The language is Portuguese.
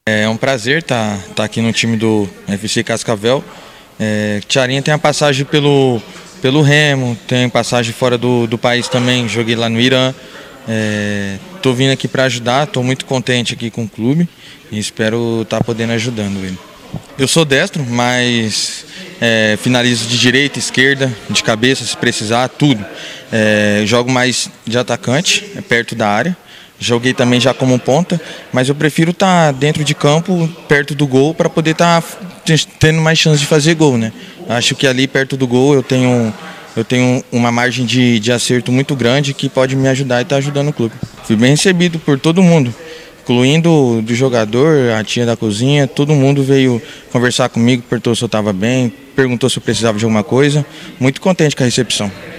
É um prazer estar aqui no time do FC Cascavel. Tiarinha tem a passagem pelo Remo, tem passagem fora do país também, joguei lá no Irã. Estou vindo aqui para ajudar, estou muito contente aqui com o clube e espero estar podendo ajudando ele. Eu sou destro, mas finalizo de direita, esquerda, de cabeça, se precisar, tudo. Jogo mais de atacante, perto da área. Joguei também já como ponta, mas eu prefiro estar dentro de campo, perto do gol, para poder estar tendo mais chance de fazer gol, né? Acho que ali perto do gol eu tenho uma margem de acerto muito grande que pode me ajudar e estar ajudando o clube. Fui bem recebido por todo mundo, incluindo do jogador, a tia da cozinha, todo mundo veio conversar comigo, perguntou se eu estava bem, perguntou se eu precisava de alguma coisa. Muito contente com a recepção.